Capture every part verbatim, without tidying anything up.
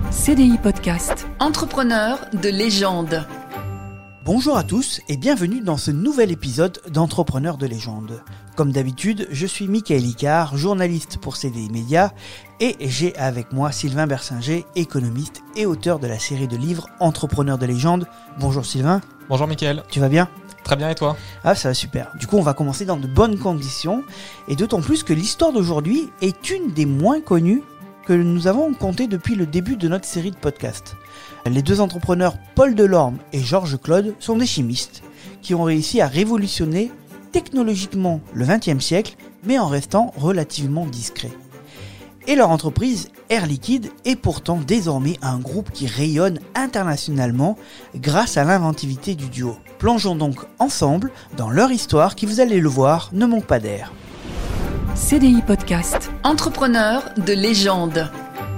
C D I Podcast. Entrepreneur de légende. Bonjour à tous et bienvenue dans ce nouvel épisode d'Entrepreneurs de légende. Comme d'habitude, je suis Michael Icard, journaliste pour C D I Média, et j'ai avec moi Sylvain Bersinger, économiste et auteur de la série de livres Entrepreneurs de légende. Bonjour Sylvain. Bonjour Michael. Tu vas bien ? Très bien, et toi ? Ah, ça va super. Du coup, on va commencer dans de bonnes conditions, et d'autant plus que l'histoire d'aujourd'hui est une des moins connues que nous avons comptées depuis le début de notre série de podcasts. Les deux entrepreneurs Paul Delorme et Georges Claude sont des chimistes qui ont réussi à révolutionner technologiquement le vingtième siècle, mais en restant relativement discrets. Et leur entreprise, Air Liquide, est pourtant désormais un groupe qui rayonne internationalement grâce à l'inventivité du duo. Plongeons donc ensemble dans leur histoire qui, vous allez le voir, ne manque pas d'air. C D I Podcast. Entrepreneur de légende.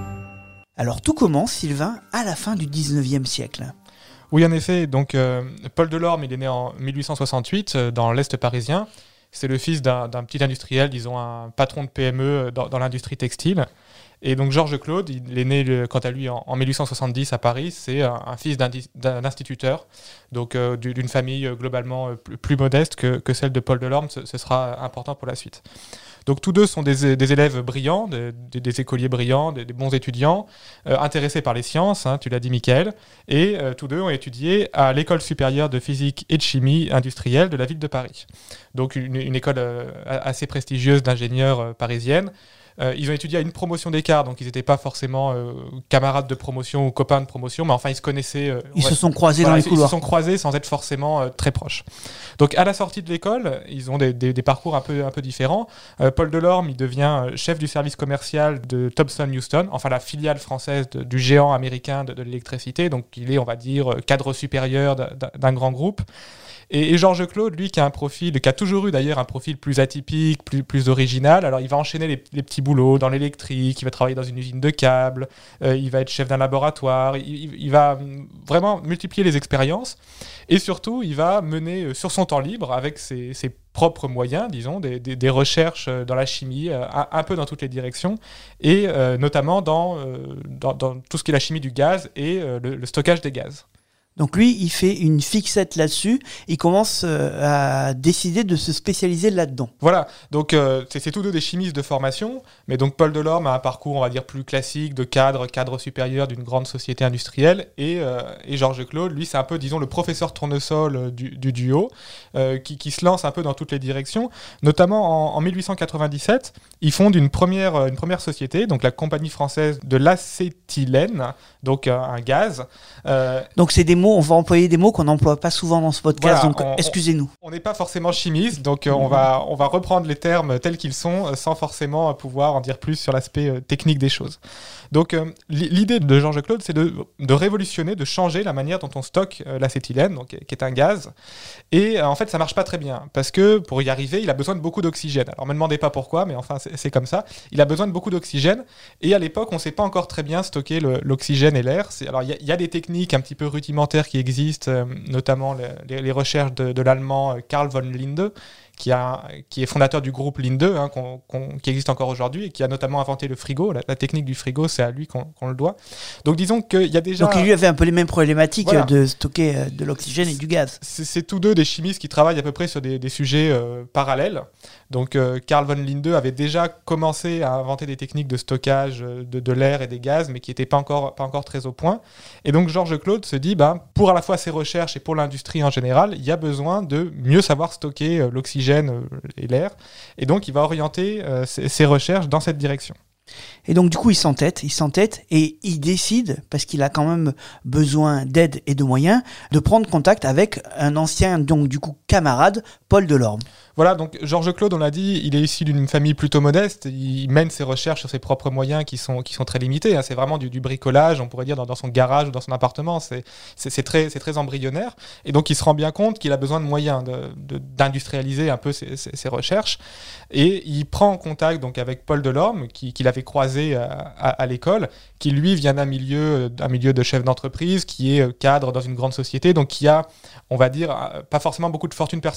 Alors tout commence, Sylvain, à la fin du dix-neuvième siècle. Oui, en effet. Donc, euh, Paul Delorme, il est né en mille huit cent soixante-huit euh, dans l'Est parisien. C'est le fils d'un, d'un petit industriel, disons un patron de P M E dans, dans l'industrie textile. Et donc Georges Claude, il est né le, quant à lui en, en mille huit cent soixante-dix à Paris. C'est un, un fils d'un, d'un instituteur, donc euh, d'une famille euh, globalement euh, plus, plus modeste que, que celle de Paul Delorme. Ce, ce sera important pour la suite. Donc tous deux sont des, des élèves brillants, des, des écoliers brillants, des, des bons étudiants, euh, intéressés par les sciences, hein, tu l'as dit Michael, et euh, tous deux ont étudié à l'École supérieure de physique et de chimie industrielle de la ville de Paris. Donc une, une école euh, assez prestigieuse d'ingénieurs euh, parisienne. Euh, ils ont étudié à une promotion d'écart, donc ils n'étaient pas forcément euh, camarades de promotion ou copains de promotion, mais enfin ils se connaissaient. Euh, ils ouais, se sont croisés voilà, dans les ils, couloirs. Ils se sont croisés sans être forcément euh, très proches. Donc à la sortie de l'école, ils ont des, des, des parcours un peu, un peu différents. Euh, Paul Delorme, il devient chef du service commercial de Thomson Houston, enfin la filiale française de, du géant américain de, de l'électricité, donc il est, on va dire, cadre supérieur d'un, d'un grand groupe. Et, et Georges Claude, lui, qui a un profil, qui a toujours eu d'ailleurs un profil plus atypique, plus, plus original, alors il va enchaîner les, les petits boulots dans l'électrique, il va travailler dans une usine de câbles, euh, il va être chef d'un laboratoire, il, il, il va vraiment multiplier les expériences, et surtout, il va mener euh, sur son temps libre, avec ses, ses propres moyens, disons, des, des, des recherches dans la chimie, euh, un, un peu dans toutes les directions, et euh, notamment dans, euh, dans, dans tout ce qui est la chimie du gaz et euh, le, le stockage des gaz. Donc lui, il fait une fixette là-dessus, il commence euh, à décider de se spécialiser là-dedans. Voilà, donc euh, c'est, c'est tous deux des chimistes de formation, mais donc Paul Delorme a un parcours, on va dire, plus classique, de cadre, cadre supérieur d'une grande société industrielle, et, euh, et Georges Claude, lui, c'est un peu, disons, le professeur tournesol du, du duo, euh, qui, qui se lance un peu dans toutes les directions, notamment en, en mille huit cent quatre-vingt-dix-sept, il fonde une première, une première société, donc la compagnie française de l'acétylène, donc euh, un gaz. Euh, donc c'est des mots, on va employer des mots qu'on n'emploie pas souvent dans ce podcast, voilà, donc on, excusez-nous. On n'est pas forcément chimiste, donc euh, on, va, on va reprendre les termes tels qu'ils sont, euh, sans forcément pouvoir en dire plus sur l'aspect euh, technique des choses. Donc euh, l'idée de Georges Claude, c'est de, de révolutionner, de changer la manière dont on stocke euh, l'acétylène, donc, qui est un gaz. Et euh, en fait, ça marche pas très bien, parce que pour y arriver, il a besoin de beaucoup d'oxygène. Alors, me demandez pas pourquoi, mais enfin, c'est, c'est comme ça. Il a besoin de beaucoup d'oxygène, et à l'époque, on sait pas encore très bien stocker le, l'oxygène et l'air. C'est, alors, il y, y a des techniques un petit peu rudimentaires qui existent, euh, notamment les, les, les recherches de, de l'allemand Carl von Linde, qui, a, qui est fondateur du groupe Linde, hein, qu'on, qu'on, qui existe encore aujourd'hui, et qui a notamment inventé le frigo. La, la technique du frigo, c'est à lui qu'on, qu'on le doit. Donc disons qu'il y a déjà... Donc il lui avait un peu les mêmes problématiques, voilà, de stocker euh, de l'oxygène et du gaz. C'est, c'est tous deux des chimistes qui travaillent à peu près sur des, des sujets euh, parallèles. Donc euh, Carl von Linde avait déjà commencé à inventer des techniques de stockage de, de l'air et des gaz, mais qui n'étaient pas encore, pas encore très au point. Et donc Georges Claude se dit, bah, pour à la fois ses recherches et pour l'industrie en général, il y a besoin de mieux savoir stocker euh, l'oxygène et l'air, et donc il va orienter euh, ses, ses recherches dans cette direction. Et donc du coup il s'entête, il s'entête et il décide, parce qu'il a quand même besoin d'aide et de moyens, de prendre contact avec un ancien, donc du coup camarade, Paul Delorme. Voilà, donc Georges Claude, on l'a dit, il est issu d'une famille plutôt modeste, il mène ses recherches sur ses propres moyens qui sont, qui sont très limités, hein. C'est vraiment du, du bricolage, on pourrait dire, dans, dans son garage ou dans son appartement, c'est, c'est, c'est, très, c'est très embryonnaire, et donc il se rend bien compte qu'il a besoin de moyens de, de, d'industrialiser un peu ses, ses, ses recherches, et il prend contact donc, avec Paul Delorme, qui, qu'il avait croisé à, à, à l'école, qui lui vient d'un milieu, d'un milieu de chef d'entreprise, qui est cadre dans une grande société, donc qui a, on va dire, pas forcément beaucoup de fortune personnelle, mais en tout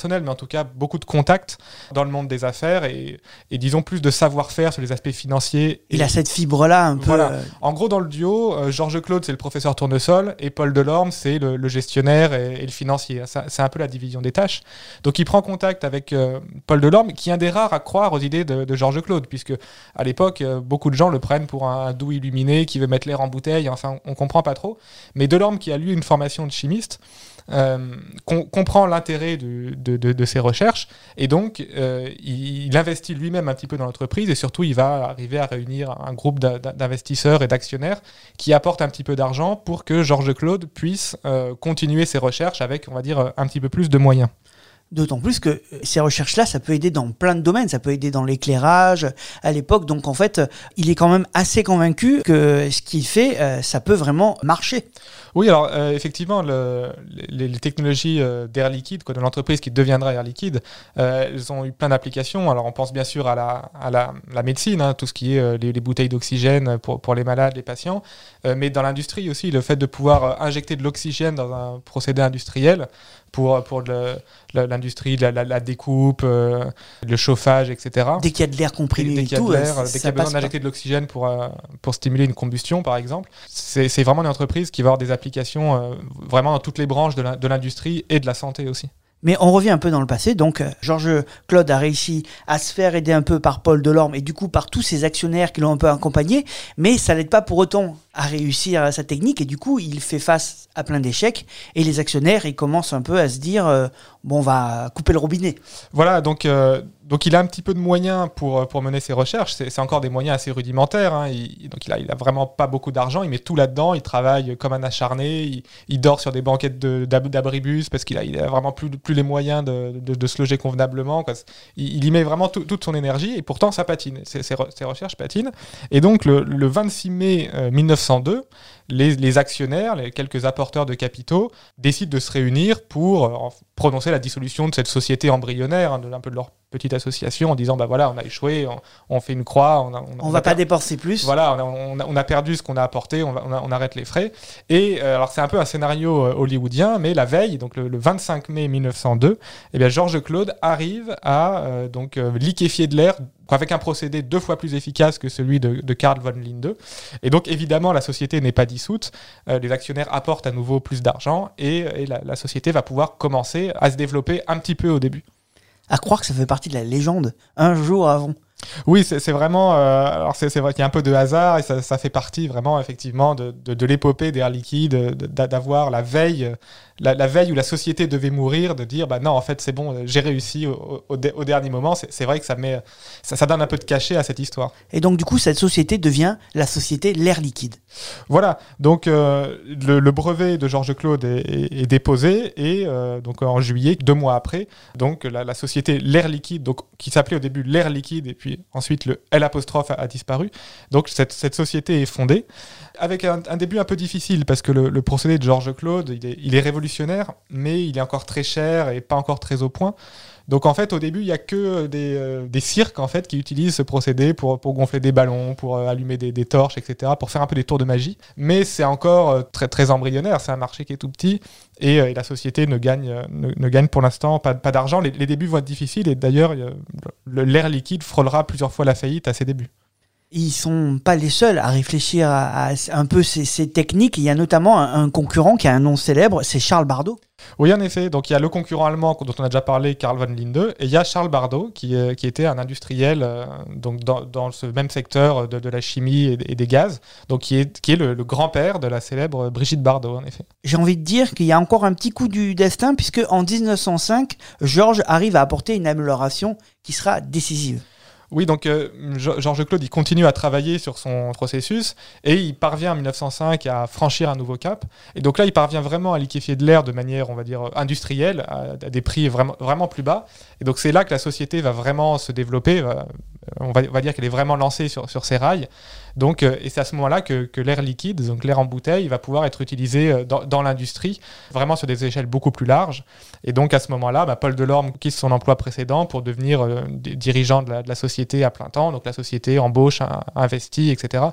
tout cas beaucoup de contacts dans le monde des affaires et, et disons plus de savoir-faire sur les aspects financiers. Il a cette fibre-là un peu... Voilà. euh, En gros, dans le duo, euh, Georges Claude, c'est le professeur Tournesol et Paul Delorme, c'est le, le gestionnaire et, et le financier. Ça, c'est un peu la division des tâches. Donc, il prend contact avec euh, Paul Delorme, qui est un des rares à croire aux idées de, de Georges Claude, puisque à l'époque, euh, beaucoup de gens le prennent pour un, un doux illuminé qui veut mettre l'air en bouteille. Enfin, on comprend pas trop. Mais Delorme, qui a lui une formation de chimiste, Euh, com- comprend l'intérêt de, de, de, de ses recherches et donc euh, il, il investit lui-même un petit peu dans l'entreprise et surtout il va arriver à réunir un groupe d'a- d'investisseurs et d'actionnaires qui apportent un petit peu d'argent pour que Georges Claude puisse euh, continuer ses recherches avec, on va dire, un petit peu plus de moyens. D'autant plus que ces recherches-là, ça peut aider dans plein de domaines. Ça peut aider dans l'éclairage à l'époque. Donc en fait, il est quand même assez convaincu que ce qu'il fait, euh, ça peut vraiment marcher. Oui, alors euh, effectivement, le, les, les technologies euh, d'Air Liquide, quoi, de l'entreprise qui deviendra Air Liquide, euh, elles ont eu plein d'applications. Alors on pense bien sûr à la, à la, la médecine, hein, tout ce qui est euh, les, les bouteilles d'oxygène pour, pour les malades, les patients, euh, mais dans l'industrie aussi, le fait de pouvoir euh, injecter de l'oxygène dans un procédé industriel pour, pour le, le, l'industrie, la, la, la découpe, euh, le chauffage, et cetera. Dès qu'il y a de l'air comprimé Dès, dès et qu'il y a tout, de l'air, euh, dès qu'il y ça a besoin passe pas. d'injecter de l'oxygène pour, euh, pour stimuler une combustion, par exemple, c'est, c'est vraiment une entreprise qui va avoir des applications euh, vraiment dans toutes les branches de, la, de l'industrie et de la santé aussi. Mais on revient un peu dans le passé. Donc, euh, Georges Claude a réussi à se faire aider un peu par Paul Delorme et du coup par tous ses actionnaires qui l'ont un peu accompagné. Mais ça l'aide pas pour autant à réussir sa technique et du coup, il fait face à plein d'échecs. Et les actionnaires, ils commencent un peu à se dire euh, bon, on va couper le robinet. Voilà, donc, euh, donc il a un petit peu de moyens pour, pour mener ses recherches. C'est, c'est encore des moyens assez rudimentaires. Hein. Il, donc il a, il a vraiment pas beaucoup d'argent. Il met tout là-dedans. Il travaille comme un acharné. Il, il dort sur des banquettes de, d'ab, d'abribus parce qu'il a, il a vraiment plus, plus les moyens de, de, de se loger convenablement. Quoi. Il, il y met vraiment tout, toute son énergie et pourtant ça patine. Ses, ses, re, ses recherches patinent. Et donc le, le vingt-six mai euh, mille neuf cent deux, les, les actionnaires, les quelques apporteurs de capitaux, décident de se réunir pour euh, prononcer la dissolution de cette société embryonnaire, hein, de, un peu de leur petite association, en disant bah voilà, on a échoué, on, on fait une croix, on, a, on, On on va a pas per- dépenser plus. Voilà, on a, on, a, on a perdu ce qu'on a apporté, on, va, on, a, on arrête les frais. Et euh, alors c'est un peu un scénario euh, hollywoodien, mais la veille, donc le, le vingt-cinq mai mille neuf cent deux, eh bien Georges Claude arrive à euh, donc euh, liquéfier de l'air avec un procédé deux fois plus efficace que celui de, de Carl von Linde. Et donc évidemment la société n'est pas dissoute, euh, les actionnaires apportent à nouveau plus d'argent et, et la, la société va pouvoir commencer à se développer un petit peu au début. À croire que ça fait partie de la légende un jour avant. Oui, c'est, c'est vraiment. Euh, alors c'est, c'est vrai qu'il y a un peu de hasard et ça, ça fait partie vraiment effectivement de, de, de l'épopée d'Air Liquide, de, de, d'avoir la veille, la, la veille où la société devait mourir, de dire bah non en fait c'est bon, j'ai réussi au, au, au dernier moment. C'est, c'est vrai que ça met, ça, ça donne un peu de cachet à cette histoire. Et donc du coup cette société devient la société L'Air Liquide. Voilà, donc euh, le, le brevet de Georges Claude est, est, est déposé et euh, donc en juillet, deux mois après, donc la, la société L'Air Liquide, donc qui s'appelait au début L'Air Liquide et puis ensuite le L apostrophe a, a disparu. Donc cette, cette société est fondée avec un, un début un peu difficile parce que le, le procédé de Georges Claude, il est, il est révolutionnaire, mais il est encore très cher et pas encore très au point. Donc en fait, au début, il n'y a que des, euh, des cirques en fait, qui utilisent ce procédé pour, pour gonfler des ballons, pour euh, allumer des, des torches, et cetera, pour faire un peu des tours de magie. Mais c'est encore euh, très, très embryonnaire, c'est un marché qui est tout petit et, euh, et la société ne gagne, euh, ne, ne gagne pour l'instant pas, pas d'argent. Les, les débuts vont être difficiles et d'ailleurs, euh, le, l'Air Liquide frôlera plusieurs fois la faillite à ses débuts. Ils sont pas les seuls à réfléchir à, à un peu ces, ces techniques. Il y a notamment un, un concurrent qui a un nom célèbre, c'est Charles Bardot. Oui, en effet. Donc, il y a le concurrent allemand dont on a déjà parlé, Carl von Linde, et il y a Charles Bardot, qui, euh, qui était un industriel euh, donc dans, dans ce même secteur de, de la chimie et, et des gaz, donc qui est, qui est le, le grand-père de la célèbre Brigitte Bardot, en effet. J'ai envie de dire qu'il y a encore un petit coup du destin, puisque en dix-neuf cent cinq, Georges arrive à apporter une amélioration qui sera décisive. Oui, donc euh, Georges Claude, il continue à travailler sur son processus et il parvient en dix-neuf cent cinq à franchir un nouveau cap. Et donc là, il parvient vraiment à liquéfier de l'air de manière, on va dire, industrielle, à, à des prix vraiment, vraiment plus bas. Et donc c'est là que la société va vraiment se développer. Va, on, va, on va dire qu'elle est vraiment lancée sur, sur ses rails. Donc, euh, et c'est à ce moment-là que, que l'air liquide, donc l'air en bouteille, va pouvoir être utilisé dans, dans l'industrie, vraiment sur des échelles beaucoup plus larges. Et donc à ce moment-là, bah, Paul Delorme quitte son emploi précédent pour devenir euh, dirigeant de la, de la société à plein temps. Donc la société embauche, investit, et cetera.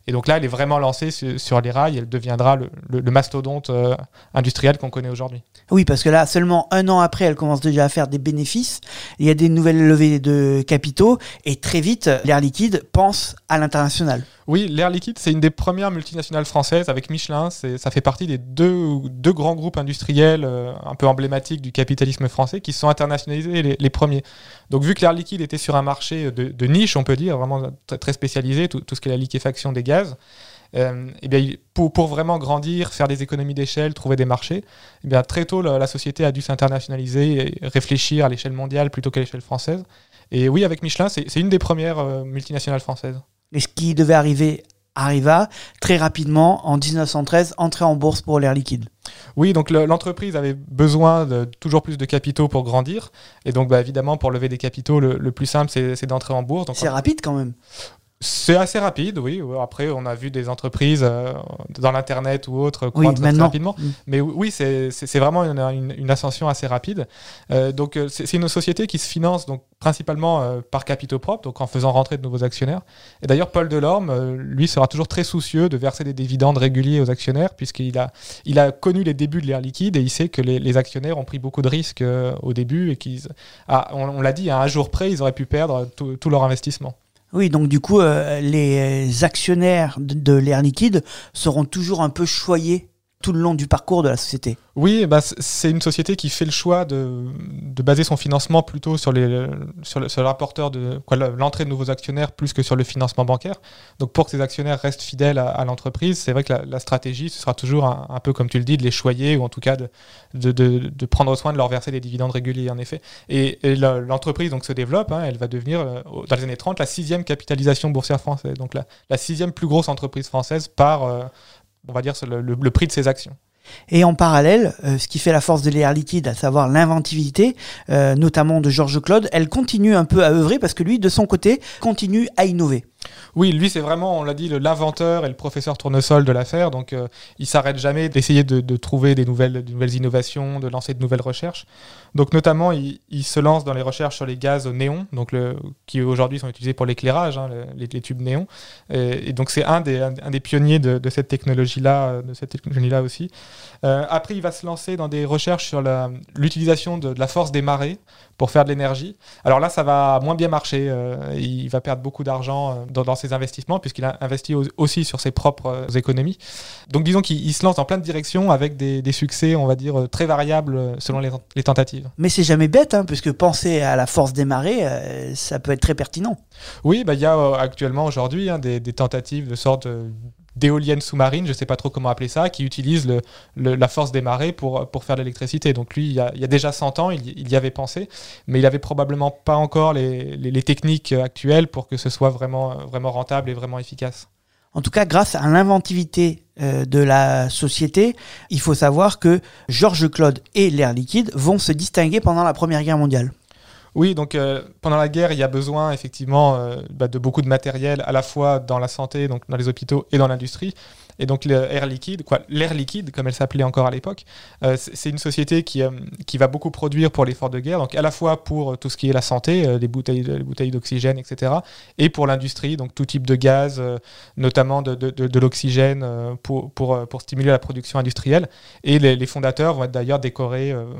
Et donc là, elle est vraiment lancée sur, sur les rails, elle deviendra le, le, le mastodonte euh, industriel qu'on connaît aujourd'hui. Oui, parce que là, seulement un an après, elle commence déjà à faire des bénéfices. Il y a des nouvelles levées de capitaux et très vite, l'Air Liquide pense à l'international. Oui, l'Air Liquide, c'est une des premières multinationales françaises avec Michelin. C'est, ça fait partie des deux, deux grands groupes industriels euh, un peu emblématiques du capitalisme français qui se sont internationalisés les, les premiers. Donc vu que l'Air Liquide était sur un marché de, de niche, on peut dire, vraiment très, très spécialisé, tout, tout ce qui est la liquéfaction des gaz, euh, et bien, pour, pour vraiment grandir, faire des économies d'échelle, trouver des marchés, et bien, très tôt, la, la société a dû s'internationaliser et réfléchir à l'échelle mondiale plutôt qu'à l'échelle française. Et oui, avec Michelin, c'est, c'est une des premières euh, multinationales françaises. Et ce qui devait arriver arriva très rapidement en dix-neuf cent treize, entrée en bourse pour l'Air Liquide. Oui, donc le, l'entreprise avait besoin de toujours plus de capitaux pour grandir. Et donc, bah, évidemment, pour lever des capitaux, le, le plus simple, c'est, c'est d'entrer en bourse. Donc, c'est on... rapide quand même. C'est assez rapide, oui. Après, on a vu des entreprises euh, dans l'Internet ou autres croître oui, très rapidement. Mmh. Mais oui, c'est, c'est, c'est vraiment une, une, une ascension assez rapide. Euh, donc, c'est, c'est une société qui se finance donc, principalement euh, par capitaux propres, donc en faisant rentrer de nouveaux actionnaires. Et d'ailleurs, Paul Delorme, euh, lui, sera toujours très soucieux de verser des dividendes réguliers aux actionnaires, puisqu'il a, il a connu les débuts de l'Air Liquide et il sait que les, les actionnaires ont pris beaucoup de risques euh, au début et qu'ils, ah, on, on l'a dit, à un jour près, ils auraient pu perdre tout, tout leur investissement. Oui, donc du coup, euh, les actionnaires de, de l'Air Liquide seront toujours un peu choyés tout le long du parcours de la société. Oui, bah, c'est une société qui fait le choix de, de baser son financement plutôt sur, les, sur, le, sur le rapporteur de quoi, l'entrée de nouveaux actionnaires plus que sur le financement bancaire. Donc pour que ces actionnaires restent fidèles à, à l'entreprise, c'est vrai que la, la stratégie, ce sera toujours un, un peu comme tu le dis, de les choyer ou en tout cas de, de, de, de prendre soin de leur verser des dividendes réguliers en effet. Et, et la, l'entreprise donc, se développe, hein, elle va devenir dans les années trente la sixième capitalisation boursière française, donc la, la sixième plus grosse entreprise française par... Euh, on va dire, le, le, le prix de ses actions. Et en parallèle, euh, ce qui fait la force de l'Air Liquide, à savoir l'inventivité, euh, notamment de Georges Claude, elle continue un peu à œuvrer parce que lui, de son côté, continue à innover. Oui, lui, c'est vraiment, on l'a dit, le, l'inventeur et le professeur tournesol de l'affaire. Donc, euh, il ne s'arrête jamais d'essayer de, de trouver des nouvelles, de nouvelles innovations, de lancer de nouvelles recherches. Donc, notamment, il, il se lance dans les recherches sur les gaz néons, donc le, qui aujourd'hui sont utilisés pour l'éclairage, hein, les, les tubes néons. Et, et donc, c'est un des, un, un des pionniers de, de cette technologie-là, de cette technologie-là aussi. Euh, après, il va se lancer dans des recherches sur la, l'utilisation de, de la force des marées pour faire de l'énergie. Alors là, ça va moins bien marcher. Euh, il va perdre beaucoup d'argent dans, dans ses investissements puisqu'il a investi au, aussi sur ses propres euh, économies. Donc disons qu'il il se lance dans plein de directions avec des, des succès, on va dire, très variables selon les, les tentatives. Mais c'est jamais bête, hein, puisque penser à la force des marées, euh, ça peut être très pertinent. Oui, bah, y a euh, actuellement aujourd'hui hein, des, des tentatives de sorte... Euh, d'éoliennes sous-marines, je ne sais pas trop comment appeler ça, qui utilisent le, le, la force des marées pour, pour faire de l'électricité. Donc lui, il y a, il y a déjà cent ans, il, il y avait pensé, mais il n'avait probablement pas encore les, les, les techniques actuelles pour que ce soit vraiment, vraiment rentable et vraiment efficace. En tout cas, grâce à l'inventivité euh, de la société, il faut savoir que Georges Claude et l'Air Liquide vont se distinguer pendant la Première Guerre mondiale. Oui, donc euh, pendant la guerre, il y a besoin effectivement euh, bah, de beaucoup de matériel, à la fois dans la santé, donc dans les hôpitaux et dans l'industrie. Et donc l'Air Liquide, quoi, l'Air Liquide, comme elle s'appelait encore à l'époque, euh, c'est une société qui, euh, qui va beaucoup produire pour l'effort de guerre, donc à la fois pour tout ce qui est la santé, euh, les, bouteilles, les bouteilles d'oxygène, et cetera, et pour l'industrie, donc tout type de gaz, euh, notamment de, de, de, de l'oxygène euh, pour, pour, pour stimuler la production industrielle. Et les, les fondateurs vont être d'ailleurs décorés euh,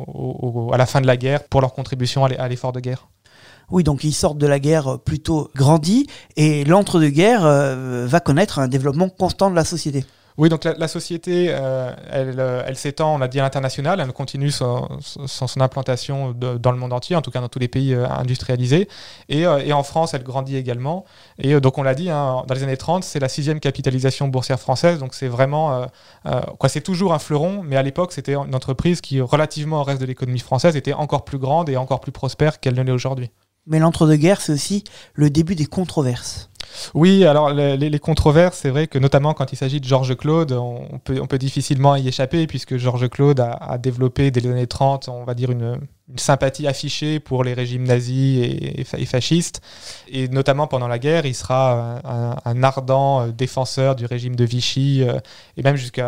au, au, à la fin de la guerre pour leur contribution à l'effort de guerre. Oui, donc ils sortent de la guerre plutôt grandis et l'entre-deux-guerres euh, va connaître un développement constant de la société. Oui, donc la, la société, euh, elle, elle s'étend, on a dit, à l'international, elle continue son, son, son implantation de, dans le monde entier, en tout cas dans tous les pays euh, industrialisés. Et, euh, et en France, elle grandit également. Et euh, donc on l'a dit, hein, dans les années trente, c'est la sixième capitalisation boursière française, donc c'est vraiment, euh, euh, quoi, c'est toujours un fleuron, mais à l'époque, c'était une entreprise qui, relativement au reste de l'économie française, était encore plus grande et encore plus prospère qu'elle ne l'est aujourd'hui. Mais l'entre-deux-guerres, c'est aussi le début des controverses. Oui, alors les, les controverses, c'est vrai que notamment quand il s'agit de Georges Claude, on peut, on peut difficilement y échapper puisque Georges Claude a, a développé dès les années trente, on va dire, une, une sympathie affichée pour les régimes nazis et, et fascistes. Et notamment pendant la guerre, il sera un, un ardent défenseur du régime de Vichy et même jusqu'à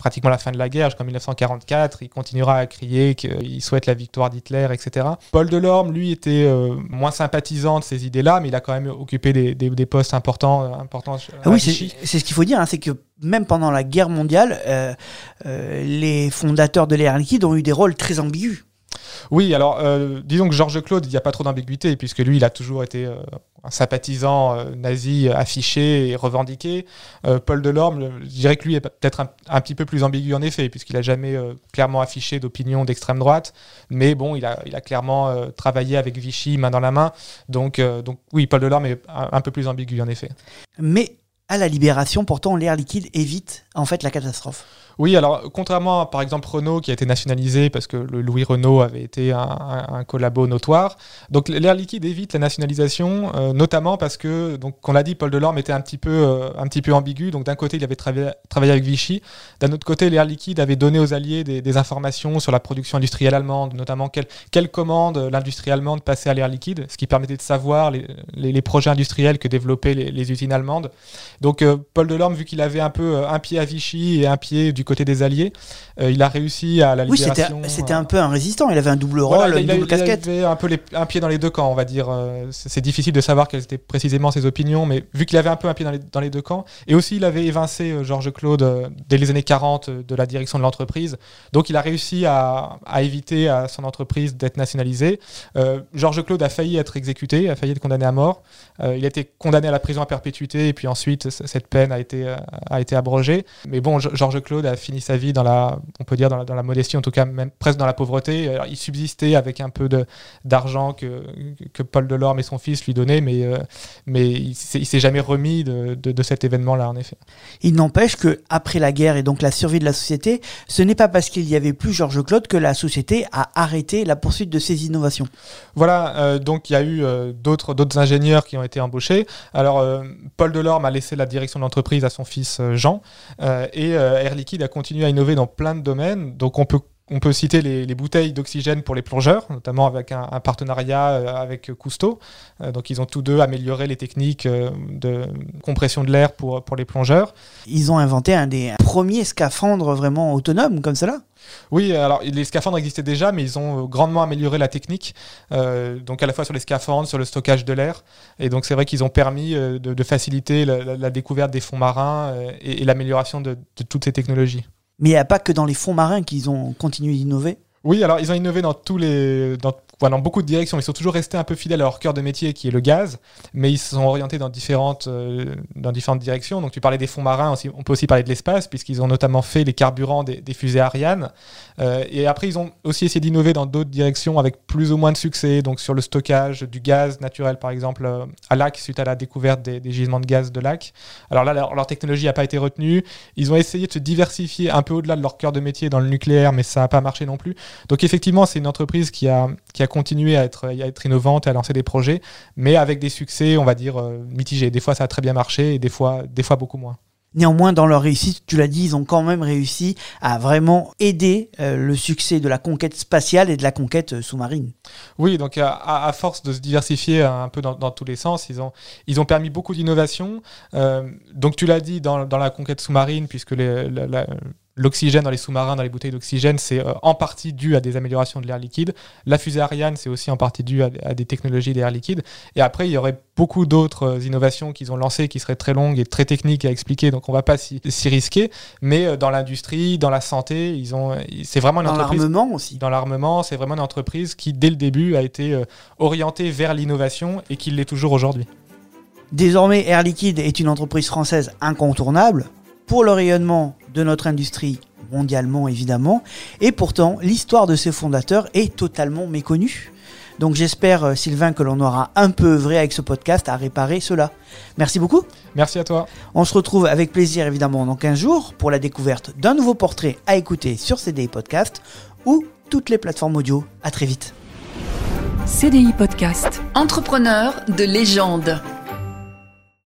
pratiquement la fin de la guerre, jusqu'en dix-neuf cent quarante-quatre. Il continuera à crier qu'il souhaite la victoire d'Hitler, et cetera. Paul Delorme, lui, était euh, moins sympathisant de ces idées-là, mais il a quand même occupé des, des, des postes importants. importants ah oui, c'est, c'est ce qu'il faut dire, hein, c'est que même pendant la guerre mondiale, euh, euh, les fondateurs de l'Air Liquide ont eu des rôles très ambigus. Oui, alors euh, disons que Georges Claude, il n'y a pas trop d'ambiguïté, puisque lui, il a toujours été euh, un sympathisant euh, nazi affiché et revendiqué. Euh, Paul Delorme, je dirais que lui est peut-être un, un petit peu plus ambigu en effet, puisqu'il n'a jamais euh, clairement affiché d'opinion d'extrême droite, mais bon, il a, il a clairement euh, travaillé avec Vichy main dans la main, donc, euh, donc oui, Paul Delorme est un, un peu plus ambigu en effet. Mais à la Libération, pourtant, l'Air Liquide évite en fait la catastrophe. Oui, alors contrairement à par exemple Renault qui a été nationalisé parce que le Louis Renault avait été un, un, un collabo notoire, donc l'Air Liquide évite la nationalisation, euh, notamment parce que, donc on l'a dit, Paul Delorme était un petit peu, euh, un petit peu ambigu, donc d'un côté il avait travaillé, travaillé avec Vichy, d'un autre côté l'Air Liquide avait donné aux Alliés des, des informations sur la production industrielle allemande, notamment quelle quelle commande l'industrie allemande passait à l'Air Liquide, ce qui permettait de savoir les, les, les projets industriels que développaient les, les usines allemandes. Donc euh, Paul Delorme, vu qu'il avait un peu euh, un pied à Vichy et un pied du côté des Alliés, euh, il a réussi à la libération. Oui, c'était, c'était un peu un résistant, il avait un double rôle, voilà, une il, double il, casquette. Il avait un peu les, un pied dans les deux camps, on va dire. Euh, c'est, c'est difficile de savoir quelles étaient précisément ses opinions, mais vu qu'il avait un peu un pied dans les, dans les deux camps, et aussi il avait évincé euh, Georges Claude euh, dès les années quarante euh, de la direction de l'entreprise, donc il a réussi à, à éviter à son entreprise d'être nationalisée. Euh, Georges Claude a failli être exécuté, a failli être condamné à mort. Euh, il a été condamné à la prison à perpétuité, et puis ensuite cette peine a été, euh, a été abrogée. Mais bon, Georges Claude a fini sa vie dans la, on peut dire dans la, dans la modestie, en tout cas même presque dans la pauvreté. Alors, il subsistait avec un peu de, d'argent que, que Paul Delorme et son fils lui donnaient, mais, euh, mais il s'est, il s'est jamais remis de, de, de cet événement-là, en effet. Il n'empêche qu'après la guerre et donc la survie de la société, ce n'est pas parce qu'il n'y avait plus Georges Claude que la société a arrêté la poursuite de ses innovations. Voilà, euh, donc il y a eu euh, d'autres, d'autres ingénieurs qui ont été embauchés. Alors, euh, Paul Delorme a laissé la direction de l'entreprise à son fils euh, Jean, euh, et euh, Air Liquide a continué à innover dans plein de domaines. Donc on peut On peut citer les, les bouteilles d'oxygène pour les plongeurs, notamment avec un, un partenariat euh, avec Cousteau. Euh, donc ils ont tous deux amélioré les techniques euh, de compression de l'air pour, pour les plongeurs. Ils ont inventé un des premiers scaphandres vraiment autonomes comme cela. Oui, alors les scaphandres existaient déjà, mais ils ont grandement amélioré la technique, euh, donc à la fois sur les scaphandres, sur le stockage de l'air. Et donc c'est vrai qu'ils ont permis euh, de, de faciliter la, la, la découverte des fonds marins euh, et, et l'amélioration de, de toutes ces technologies. Mais il n'y a pas que dans les fonds marins qu'ils ont continué d'innover. Oui, alors ils ont innové dans tous les, dans, voilà, dans beaucoup de directions. Ils sont toujours restés un peu fidèles à leur cœur de métier, qui est le gaz, mais ils se sont orientés dans différentes, euh, dans différentes directions. Donc tu parlais des fonds marins, aussi, on peut aussi parler de l'espace, puisqu'ils ont notamment fait les carburants des, des fusées Ariane. Euh, et après, ils ont aussi essayé d'innover dans d'autres directions avec plus ou moins de succès. Donc sur le stockage du gaz naturel, par exemple, euh, à Lac, suite à la découverte des, des gisements de gaz de Lac. Alors là, leur, leur technologie n'a pas été retenue. Ils ont essayé de se diversifier un peu au-delà de leur cœur de métier dans le nucléaire, mais ça n'a pas marché non plus. Donc effectivement, c'est une entreprise qui a, qui a continué à être, à être innovante et à lancer des projets, mais avec des succès, on va dire, euh, mitigés. Des fois, ça a très bien marché et des fois, des fois beaucoup moins. Néanmoins, dans leur réussite, tu l'as dit, ils ont quand même réussi à vraiment aider euh, le succès de la conquête spatiale et de la conquête euh, sous-marine. Oui, donc à, à force de se diversifier un peu dans, dans tous les sens, ils ont, ils ont permis beaucoup d'innovations. Euh, donc tu l'as dit, dans, dans la conquête sous-marine, puisque les, la, la, l'oxygène dans les sous-marins, dans les bouteilles d'oxygène, c'est euh, en partie dû à des améliorations de l'air liquide. La fusée Ariane, c'est aussi en partie dû à, à des technologies d'air liquide. Et après, il y aurait beaucoup d'autres euh, innovations qu'ils ont lancées qui seraient très longues et très techniques à expliquer, donc on ne va pas s'y, s'y risquer. Mais euh, dans l'industrie, dans la santé, ils ont, c'est vraiment une dans entreprise... Dans l'armement aussi. Dans l'armement, c'est vraiment une entreprise qui, dès le début, a été euh, orientée vers l'innovation et qui l'est toujours aujourd'hui. Désormais, Air Liquide est une entreprise française incontournable pour le rayonnement de notre industrie mondialement évidemment, et pourtant l'histoire de ses fondateurs est totalement méconnue. Donc j'espère, Sylvain, que l'on aura un peu œuvré avec ce podcast à réparer cela. Merci beaucoup. Merci à toi. On se retrouve avec plaisir évidemment dans quinze jours pour la découverte d'un nouveau portrait à écouter sur C D I Podcast ou toutes les plateformes audio. À très vite. C D I Podcast. Entrepreneur de légende.